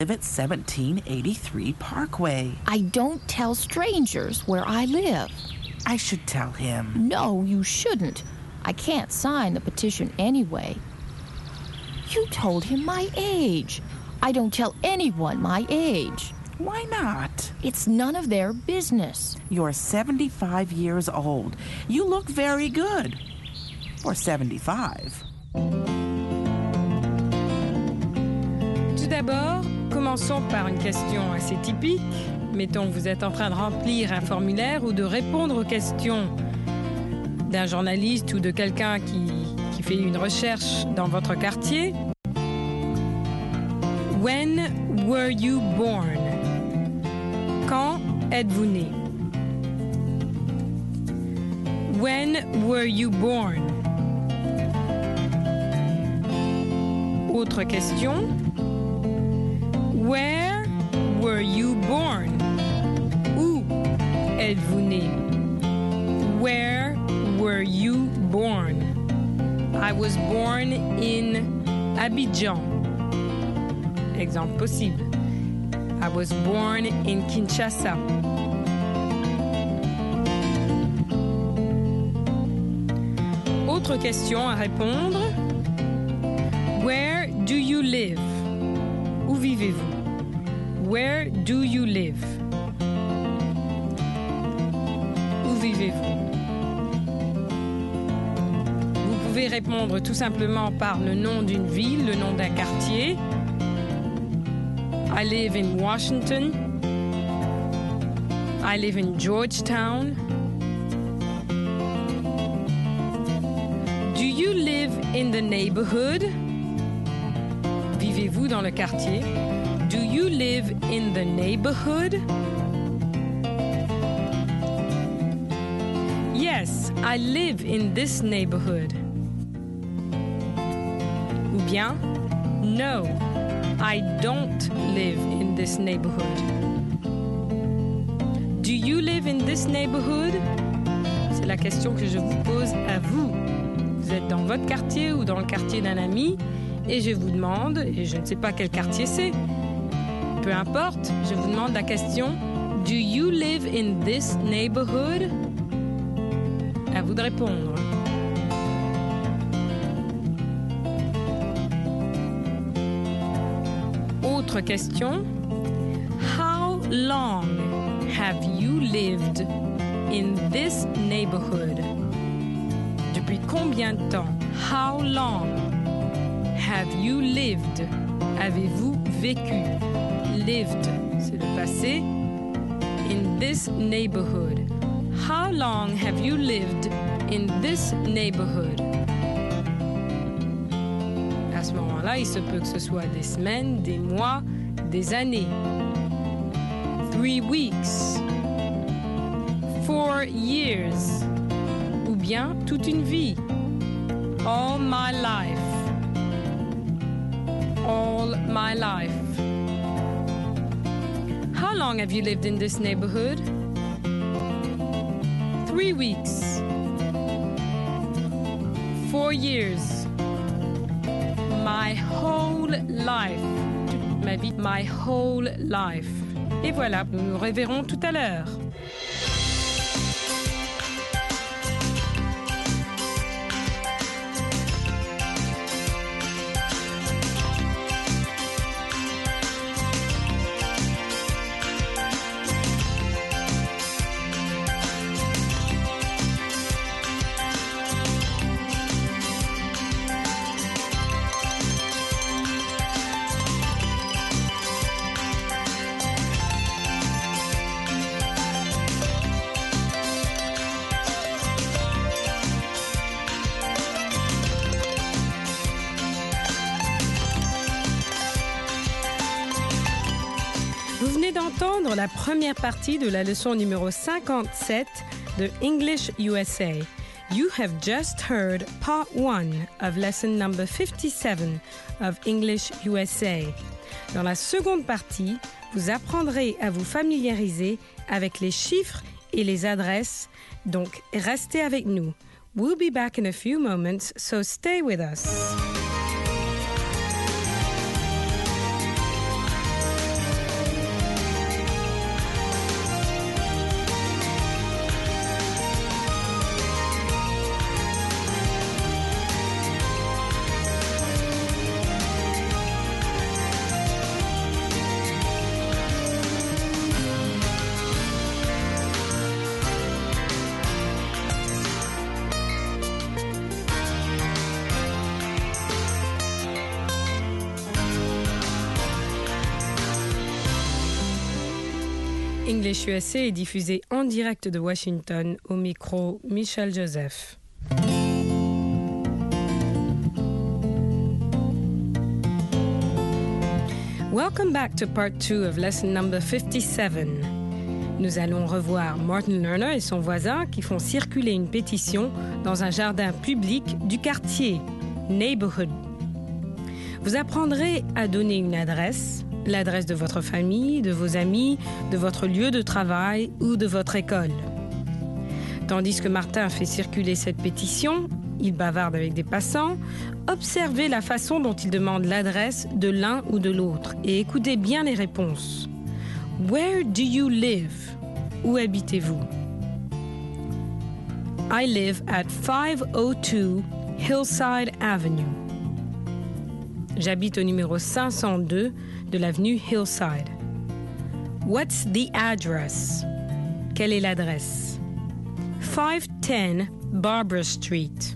live at 1783 Parkway. I don't tell strangers where I live. I should tell him. No, you shouldn't. I can't sign the petition anyway. You told him my age. I don't tell anyone my age. Why not? It's none of their business. You're 75 years old. You look very good. For 75. Tout d'abord, commençons par une question assez typique. Mettons que vous êtes en train de remplir un formulaire ou de répondre aux questions d'un journaliste ou de quelqu'un qui fait une recherche dans votre quartier. When were you born? Quand êtes-vous né? When were you born? Autre question. Where were you born? Où êtes-vous né? Where were you born? I was born in Abidjan. Exemple possible. I was born in Kinshasa. Autre question à répondre. Where do you live? Où vivez-vous? Where do you live? Où vivez-vous? Vous pouvez répondre tout simplement par le nom d'une ville, le nom d'un quartier. I live in Washington. I live in Georgetown. Do you live in the neighborhood? Vivez-vous dans le quartier? Do you live in the neighborhood? Yes, I live in this neighborhood. Ou bien, no, I don't live in this neighborhood. Do you live in this neighborhood? C'est la question que je vous pose à vous. Vous êtes dans votre quartier ou dans le quartier d'un ami et je vous demande, et je ne sais pas quel quartier c'est, peu importe, je vous demande la question Do you live in this neighborhood? À vous de répondre. Autre question. How long have you lived in this neighborhood? Depuis combien de temps? How long have you lived? Avez-vous vécu? Lived, c'est le passé. In this neighborhood. How long have you lived in this neighborhood? À ce moment-là, il se peut que ce soit des semaines, des mois, des années. 3 weeks. 4 years. Ou bien toute une vie. All my life. All my life. How long have you lived in this neighborhood? 3 weeks. 4 years. My whole life. Toute ma vie. My whole life. Et voilà, nous nous reverrons tout à l'heure. Vous venez d'entendre la première partie de la leçon numéro 57 de English USA. You have just heard part 1 of lesson number 57 of English USA. Dans la seconde partie, vous apprendrez à vous familiariser avec les chiffres et les adresses, donc restez avec nous. We'll be back in a few moments, so stay with us. English USA est diffusé en direct de Washington, au micro Michel Joseph. Welcome back to part 2 of lesson number 57. Nous allons revoir Martin Lerner et son voisin qui font circuler une pétition dans un jardin public du quartier, neighborhood. Vous apprendrez à donner une adresse, l'adresse de votre famille, de vos amis, de votre lieu de travail ou de votre école. Tandis que Martin fait circuler cette pétition, il bavarde avec des passants, observez la façon dont il demande l'adresse de l'un ou de l'autre et écoutez bien les réponses. Where do you live? Où habitez-vous? I live at 502 Hillside Avenue. J'habite au numéro 502 de l'avenue Hillside. What's the address? Quelle est l'adresse? 510 Barbara Street.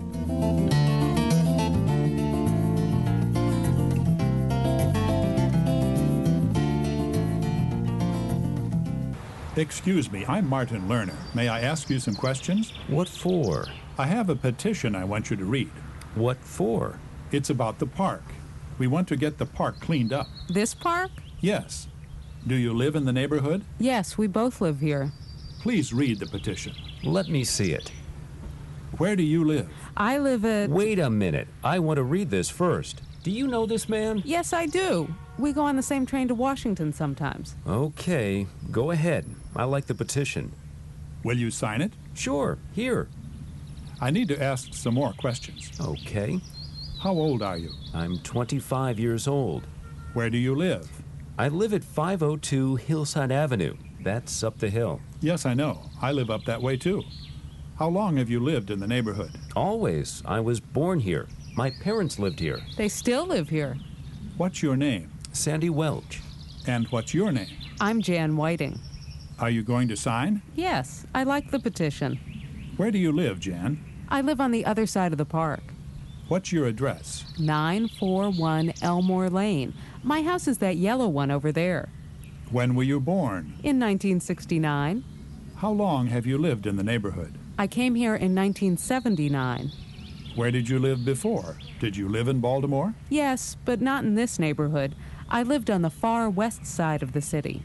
Excuse me, I'm Martin Lerner. May I ask you some questions? What for? I have a petition I want you to read. What for? It's about the park. We want to get the park cleaned up. This park? Yes. Do you live in the neighborhood? Yes, we both live here. Please read the petition. Let me see it. Where do you live? I live at... Wait a minute. I want to read this first. Do you know this man? Yes, I do. We go on the same train to Washington sometimes. Okay, go ahead. I like the petition. Will you sign it? Sure, here. I need to ask some more questions. Okay. How old are you? I'm 25 years old. Where do you live? I live at 502 Hillside Avenue. That's up the hill. Yes, I know. I live up that way too. How long have you lived in the neighborhood? Always. I was born here. My parents lived here. They still live here. What's your name? Sandy Welch. And what's your name? I'm Jan Whiting. Are you going to sign? Yes, I like the petition. Where do you live, Jan? I live on the other side of the park. What's your address? 941 Elmore Lane. My house is that yellow one over there. When were you born? In 1969. How long have you lived in the neighborhood? I came here in 1979. Where did you live before? Did you live in Baltimore? Yes, but not in this neighborhood. I lived on the far west side of the city.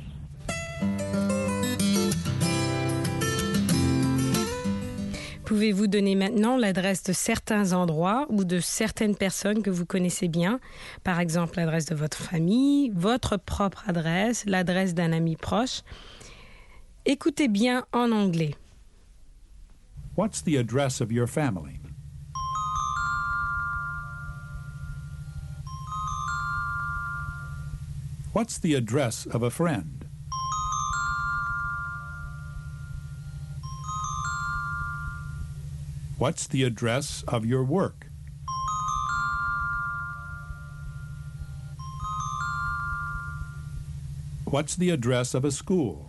Pouvez-vous donner maintenant l'adresse de certains endroits ou de certaines personnes que vous connaissez bien? Par exemple, l'adresse de votre famille, votre propre adresse, l'adresse d'un ami proche. Écoutez bien en anglais. What's the address of your family? What's the address of a friend? What's the address of your work? What's the address of a school?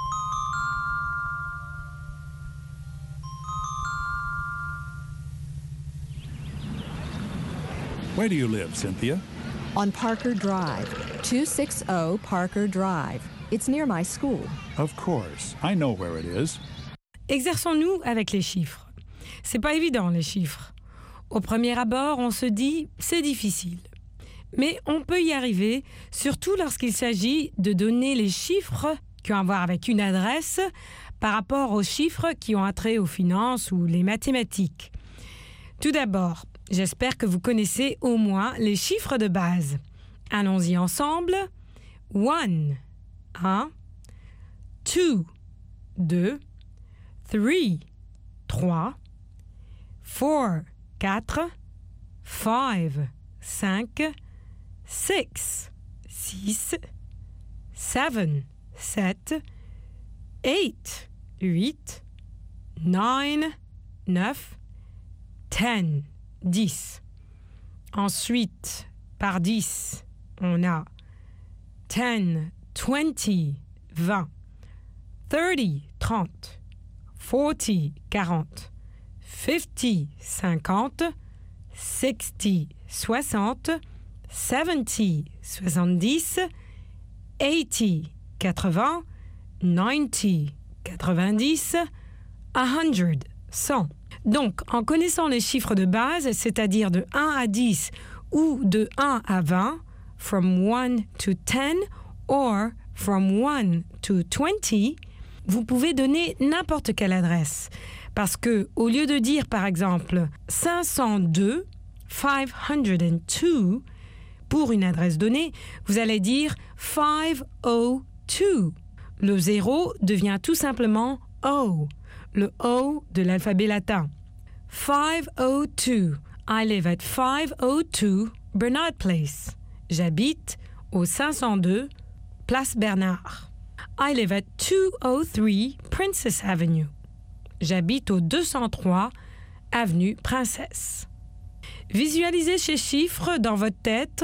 Where do you live, Cynthia? On Parker Drive, 260 Parker Drive. It's near my school. Of course. I know where it is. Exerçons-nous avec les chiffres. C'est pas évident, les chiffres. Au premier abord, on se dit « c'est difficile ». Mais on peut y arriver, surtout lorsqu'il s'agit de donner les chiffres qui ont à voir avec une adresse par rapport aux chiffres qui ont attrait aux finances ou les mathématiques. Tout d'abord, j'espère que vous connaissez au moins les chiffres de base. Allons-y ensemble. 1, 1, 2, 2, 3, 3, 4, 4, 5, 5, 6, 6, 7, 7, 8, 8, 9, 9, 10, 10. Ensuite, par 10, on a 10, 20, 20, 30, 30, 40, 40, 50, 50, 60, 60, 70, 70, 80, 80, 90, 90, 100, 100. Donc, en connaissant les chiffres de base, c'est-à-dire de 1 à 10 ou de 1 à 20, from 1 to 10 or from 1 to 20, vous pouvez donner n'importe quelle adresse. Parce que, au lieu de dire, par exemple, 502, 502, pour une adresse donnée, vous allez dire 502. Le 0 devient tout simplement O, le O de l'alphabet latin. 502. I live at 502 Bernard Place. J'habite au 502 Place Bernard. I live at 203 Princess Avenue. J'habite au 203 Avenue Princesse. Visualisez ces chiffres dans votre tête.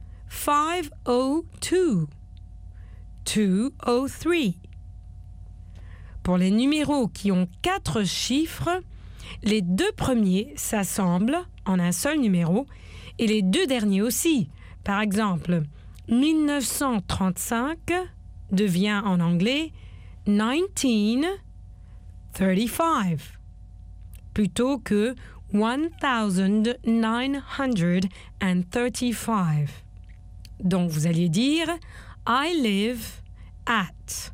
502, 203. Pour les numéros qui ont 4 chiffres, les 2 premiers s'assemblent en un seul numéro et les 2 derniers aussi. Par exemple, 1935 devient en anglais 1935 plutôt que 1935. Donc vous alliez dire I live at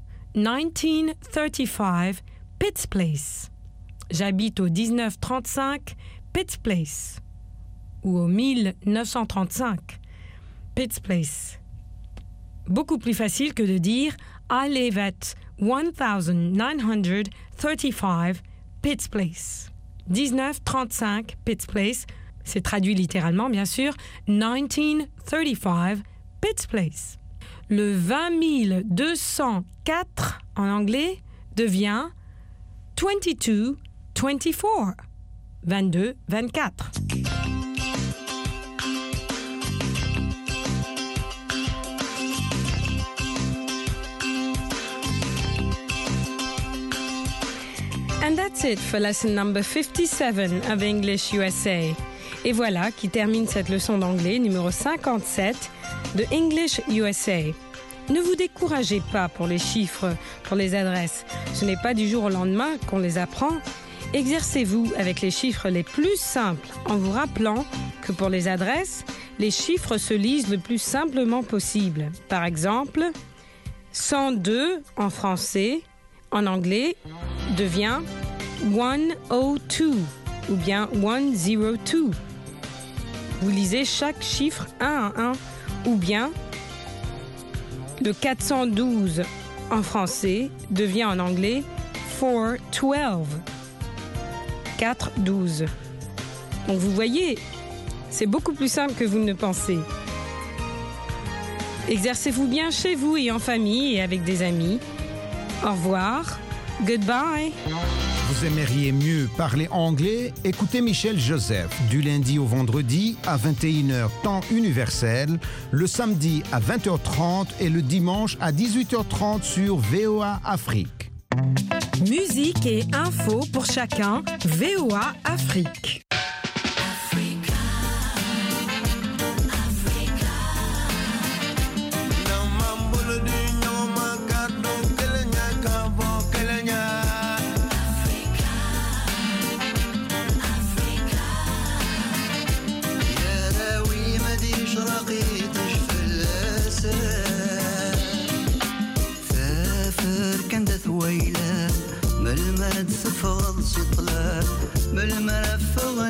1935 Pitts Place. J'habite au 1935 Pitts Place ou au 1935 Pitts Place. Beaucoup plus facile que de dire I live at 1935 Pitts Place. 1935 Pitts Place, c'est traduit littéralement bien sûr, 1935 Pitts Place. Le 20204 en anglais devient 2224, 22-24. And that's it for lesson number 57 of English USA. Et voilà qui termine cette leçon d'anglais numéro 57 de English USA. Ne vous découragez pas pour les chiffres, pour les adresses. Ce n'est pas du jour au lendemain qu'on les apprend. Exercez-vous avec les chiffres les plus simples en vous rappelant que pour les adresses, les chiffres se lisent le plus simplement possible. Par exemple, 102 en français, en anglais, devient 102 ou bien 102. Vous lisez chaque chiffre un à un ou bien le 412 en français devient en anglais 412. 412. Donc vous voyez, c'est beaucoup plus simple que vous ne pensez. Exercez-vous bien chez vous et en famille et avec des amis. Au revoir. Goodbye. Vous aimeriez mieux parler anglais? Écoutez Michel Joseph du lundi au vendredi à 21h temps universel, le samedi à 20h30 et le dimanche à 18h30 sur VOA Afrique. Musique et infos pour chacun, VOA Afrique. ثويلة ملمد سفض شطلة ملمرفغ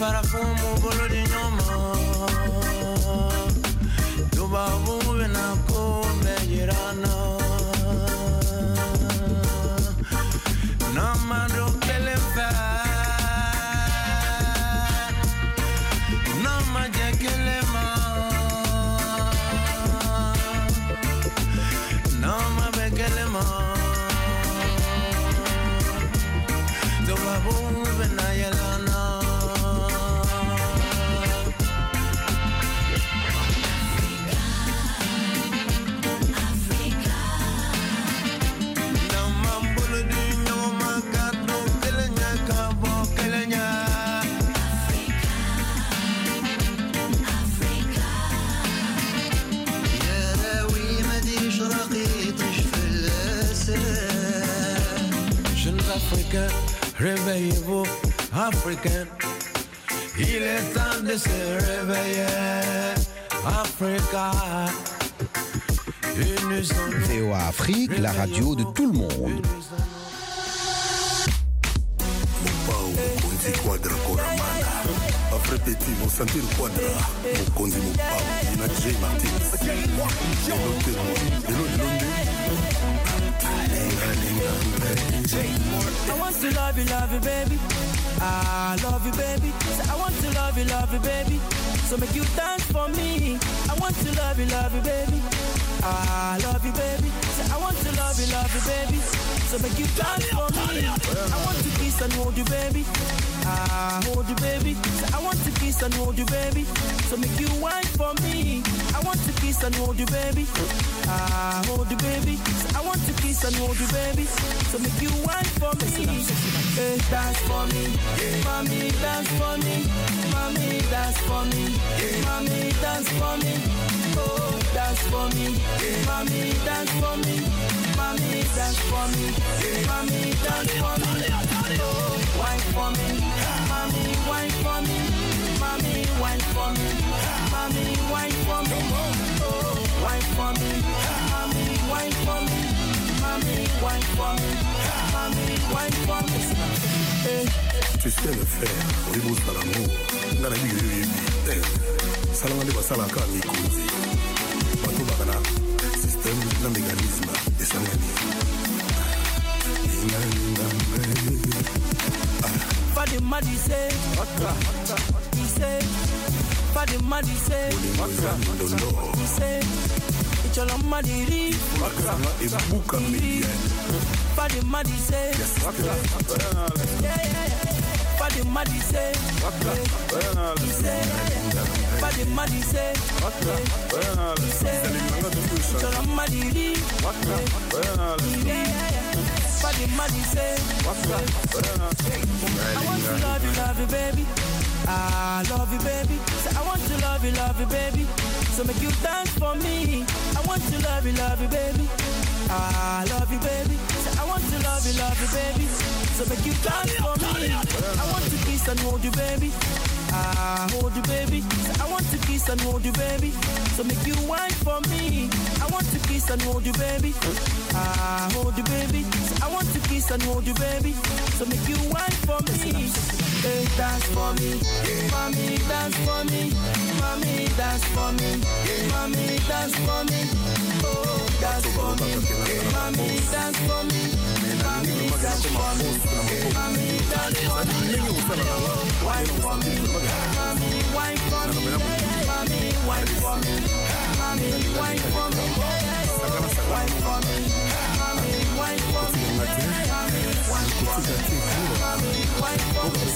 farafumu bolo di nyoma Tuba buwe na kumbe jirana Nama do kelefa Nama jekelema Nama bekelema Tuba buwe na yelana Africain, réveillez-vous, Africain. Il est temps de se réveiller, Africa. VOA Afrique, la radio de tout le monde. Après petit, mon sentir quadra, mon conduit mon pao, il a J. Martin. I want to love you, baby. I love you, baby. I want to love you, baby. So make you dance for me. I want to love you, baby. I love you, baby. I want to love you, baby. So make you dance for me. I want to kiss and hold you, baby. I hold you, baby. I want to kiss and hold you, baby. So make you wine for me. I want to kiss and hold you, baby. I hold you, baby. I want to kiss and hold you, baby. So make you wine for me. Hey, dance for me. Mommy, dance for me. Mommy, dance for me. Mommy, dance for me. Oh, dance for me. Mommy, dance for me. Mommy, dance for me. Mommy, dance for me. Oh, wine for me. Mommy, wine for me. Mommy, wine for me. Mommy, wine for me. Oh, wine for me. Mommy, wine for me. Mommy, wine for me. Mommy, wine for me. Hey. Tu sais le faire, Ribou Salamou, Nanabi, Salamande Basalaka, Mikozi, Bato Bagana, système, le mécanisme, et Sangani. Fadi Madi say, he say, Fadi Madi say, he say, it's all on Madiri, Fadi Madi say, Fadi Madi say, he say, Fadi Madi say, he say, it's all on Madiri, Fadi Madi say, I want to love you, baby. I love you, baby. I want to love you, baby. So make you dance for me. I want to love you, baby. I love you, baby. I want to love you, baby. So make you dance for me. I want to kiss and hold you, baby. I hold you, baby. I want to kiss and hold you, baby. So make you wine for me. I want to kiss and hold you, baby. I hold you, baby. I want to kiss and hold you, baby. So make you wine for me. Hey, dance for me. Mommy, dance for me. Mommy, dance for me. Mommy, dance for me. Oh, dance for me. Mommy, dance for me. Mommy, dance for me. Mommy, dance for me. Wine for me. Mommy, wine for me. Mommy, wine for me. Mommy, wine for me. Wine for me. Mommy, wine for me. Mommy, wine for me. Mommy, wine for me.